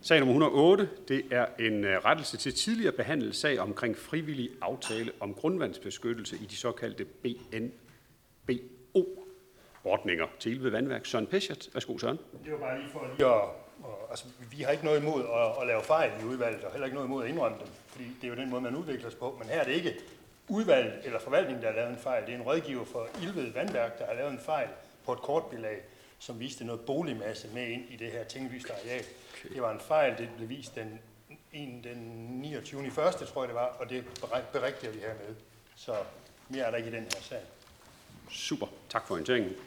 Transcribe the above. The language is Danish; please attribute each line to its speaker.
Speaker 1: Sag nummer 108, det er en rettelse til tidligere behandlet sag omkring frivillig aftale om grundvandsbeskyttelse i de såkaldte BNBO-ordninger til Ilve Vandværk. Søren Peschert. Værsgo, Søren.
Speaker 2: Det var bare lige for altså, vi har ikke noget imod at lave fejl i udvalget, og heller ikke noget imod at indrømme dem, fordi det er jo den måde, man udvikler sig på. Men her er det ikke udvalget eller forvaltningen, der har lavet en fejl. Det er en rådgiver for Ilve Vandværk, der har lavet en fejl på et kortbilag, som viste noget boligmasse med ind i det her tinglyste areal. Det var en fejl, det blev vist den 29. 1. tror jeg det var, og det berigtiger vi hermed. Så mere er der ikke i den her sag.
Speaker 1: Super. Tak for orienteringen.